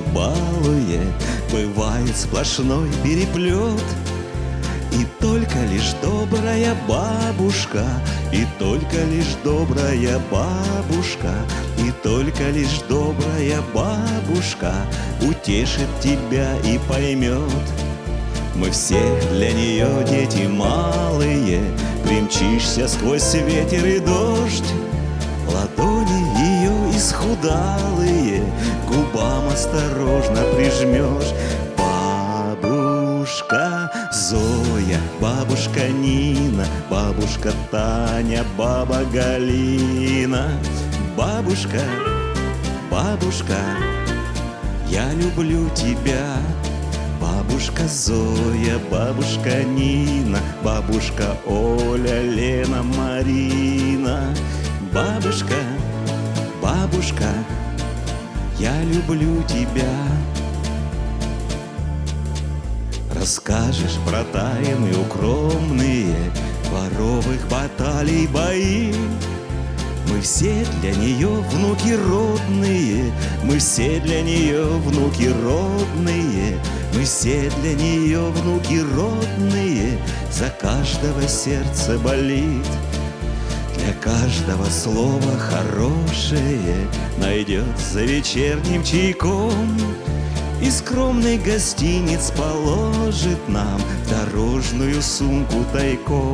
балует, бывает сплошной переплет. И только лишь добрая бабушка, и только лишь добрая бабушка, и только лишь добрая бабушка утешит тебя и поймет. Мы все для нее дети малые, примчишься сквозь ветер и дождь. Ладони ее исхудалые к губам осторожно прижмешь. Бабушка Зоя, бабушка Нина, бабушка Таня, баба Галина. Бабушка, бабушка, я люблю тебя. Бабушка Зоя, бабушка Нина, бабушка Оля, Лена, Марина. Бабушка, бабушка, я люблю тебя. Расскажешь про тайны укромные дворовых баталий бои. Мы все для нее внуки родные, мы все для нее внуки родные, мы все для нее внуки родные. За каждого сердце болит, для каждого слова хорошее найдется вечерним чайком. И скромный гостиниц положит нам дорожную сумку тайком.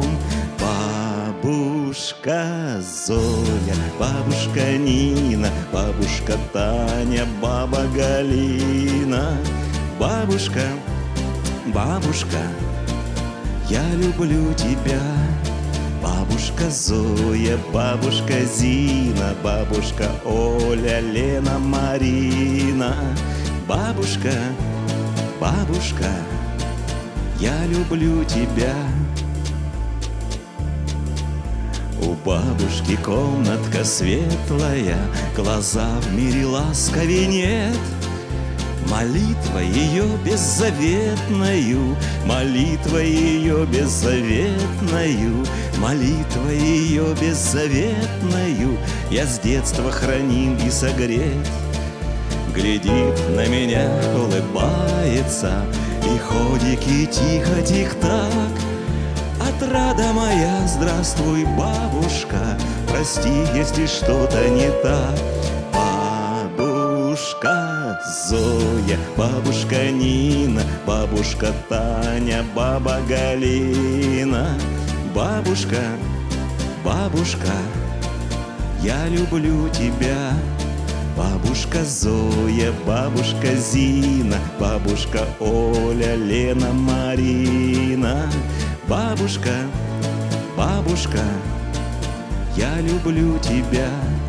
Бабушка Зоя, бабушка Нина, бабушка Таня, баба Галина. Бабушка, бабушка, я люблю тебя. Бабушка Зоя, бабушка Зина, бабушка Оля, Лена, Марина. Бабушка, бабушка, я люблю тебя. У бабушки комнатка светлая, глаза в мире ласковей нет. Молитва ее беззаветною, молитва ее беззаветною, молитва ее беззаветною я с детства храним и согрет. Глядит на меня, улыбается, и ходики тихо тик-так. Отрада моя, здравствуй, бабушка, прости, если что-то не так. Бабушка Зоя, бабушка Нина, бабушка Таня, баба Галина. Бабушка, бабушка, я люблю тебя. Бабушка Зоя, бабушка Зина, бабушка Оля, Лена, Марина. Бабушка, бабушка, я люблю тебя.